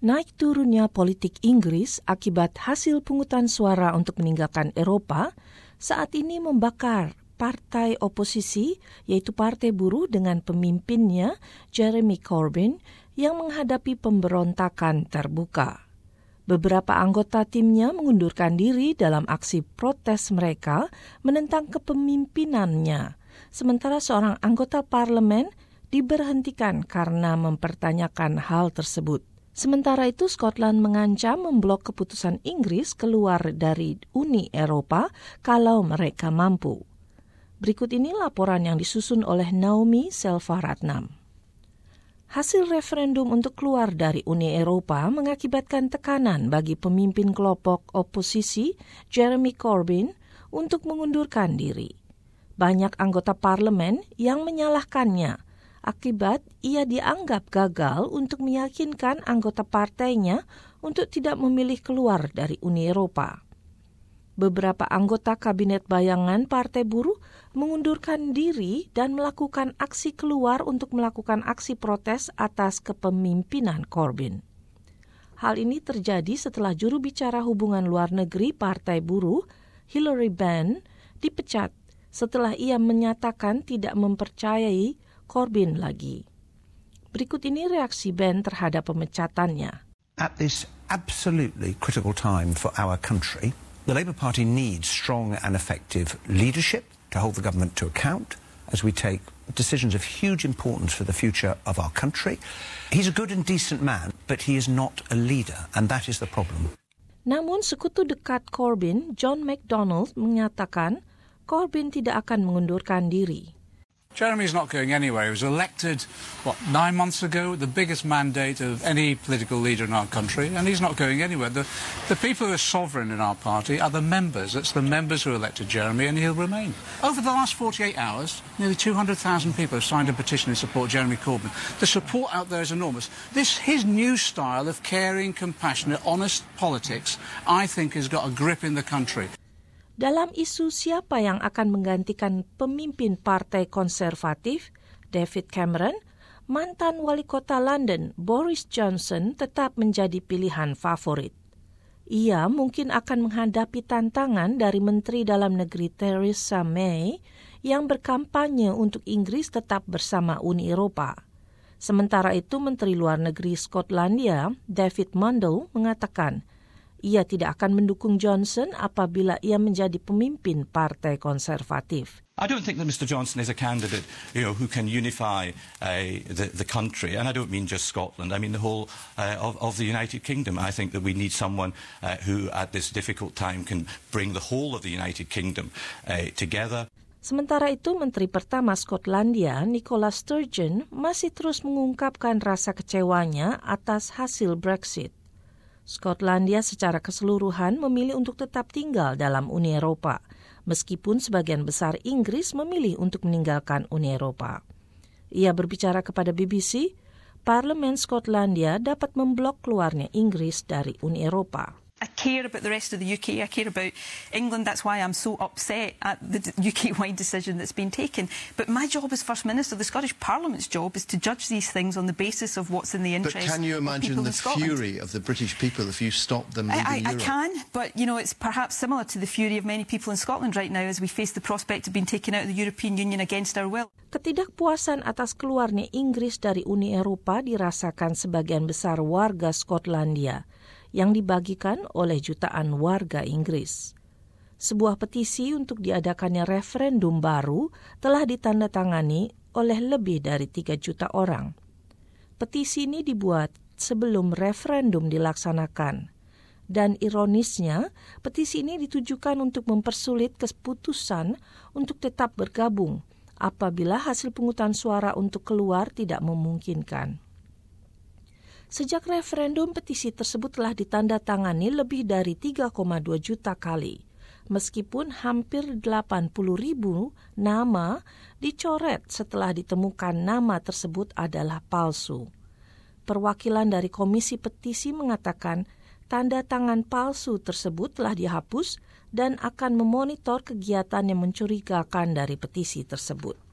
Naik turunnya politik Inggris akibat hasil pungutan suara untuk meninggalkan Eropa saat ini membakar partai oposisi, yaitu Partai Buruh dengan pemimpinnya Jeremy Corbyn yang menghadapi pemberontakan terbuka. Beberapa anggota timnya mengundurkan diri dalam aksi protes mereka menentang kepemimpinannya, sementara seorang anggota parlemen diberhentikan karena mempertanyakan hal tersebut. Sementara itu, Scotland mengancam memblok keputusan Inggris keluar dari Uni Eropa kalau mereka mampu. Berikut ini laporan yang disusun oleh Naomi Selvaratnam. Hasil referendum untuk keluar dari Uni Eropa mengakibatkan tekanan bagi pemimpin kelompok oposisi Jeremy Corbyn untuk mengundurkan diri. Banyak anggota parlemen yang menyalahkannya akibat ia dianggap gagal untuk meyakinkan anggota partainya untuk tidak memilih keluar dari Uni Eropa. Beberapa anggota kabinet bayangan Partai Buruh mengundurkan diri dan melakukan aksi keluar untuk melakukan aksi protes atas kepemimpinan Corbyn. Hal ini terjadi setelah juru bicara hubungan luar negeri Partai Buruh, Hilary Benn, dipecat setelah ia menyatakan tidak mempercayai Corbyn lagi. Berikut ini reaksi Ben terhadap pemecatannya. At this absolutely critical time for our country, the Labour Party needs strong and effective leadership to hold the government to account as we take decisions of huge importance for the future of our country. He's a good and decent man, but he is not a leader, and that is the problem. Namun sekutu dekat Corbyn, John McDonnell, menyatakan Corbyn tidak akan mengundurkan diri. Jeremy's not going anywhere. He was elected, 9 months ago, the biggest mandate of any political leader in our country, and he's not going anywhere. The people who are sovereign in our party are the members. It's the members who elected Jeremy, and he'll remain. Over the last 48 hours, nearly 200,000 people have signed a petition to support Jeremy Corbyn. The support out there is enormous. His new style of caring, compassionate, honest politics, I think has got a grip in the country. Dalam isu siapa yang akan menggantikan pemimpin Partai Konservatif, David Cameron, mantan wali kota London Boris Johnson tetap menjadi pilihan favorit. Ia mungkin akan menghadapi tantangan dari Menteri Dalam Negeri Theresa May yang berkampanye untuk Inggris tetap bersama Uni Eropa. Sementara itu, Menteri Luar Negeri Skotlandia, David Mundell, mengatakan ia tidak akan mendukung Johnson apabila ia menjadi pemimpin Partai Konservatif. I don't think that Mr Johnson is a candidate, who can unify the country, and I don't mean just Scotland. I mean the whole of the United Kingdom. I think that we need someone who, at this difficult time, can bring the whole of the United Kingdom together. Sementara itu, Menteri Pertama Skotlandia, Nicola Sturgeon, masih terus mengungkapkan rasa kecewanya atas hasil Brexit. Skotlandia secara keseluruhan memilih untuk tetap tinggal dalam Uni Eropa, meskipun sebagian besar Inggris memilih untuk meninggalkan Uni Eropa. Ia berbicara kepada BBC, Parlemen Skotlandia dapat memblok keluarnya Inggris dari Uni Eropa. I care about the rest of the UK, I care about England, that's why I'm so upset at the UK-wide decision that's been taken. But my job as First Minister, the Scottish Parliament's job, is to judge these things on the basis of what's in the interest of people in Scotland. But can you imagine the fury of the British people if you stop them leaving Europe? I can, but it's perhaps similar to the fury of many people in Scotland right now as we face the prospect of being taken out of the European Union against our will. Ketidakpuasan atas keluarnya Inggris dari Uni Eropa dirasakan sebagian besar warga Skotlandia, yang dibagikan oleh jutaan warga Inggris. Sebuah petisi untuk diadakannya referendum baru telah ditandatangani oleh lebih dari 3 juta orang. Petisi ini dibuat sebelum referendum dilaksanakan. Dan ironisnya, petisi ini ditujukan untuk mempersulit keputusan untuk tetap bergabung apabila hasil pungutan suara untuk keluar tidak memungkinkan. Sejak referendum, petisi tersebut telah ditandatangani lebih dari 3,2 juta kali, meskipun hampir 80.000 nama dicoret setelah ditemukan nama tersebut adalah palsu. Perwakilan dari Komisi Petisi mengatakan tanda tangan palsu tersebut telah dihapus dan akan memonitor kegiatan yang mencurigakan dari petisi tersebut.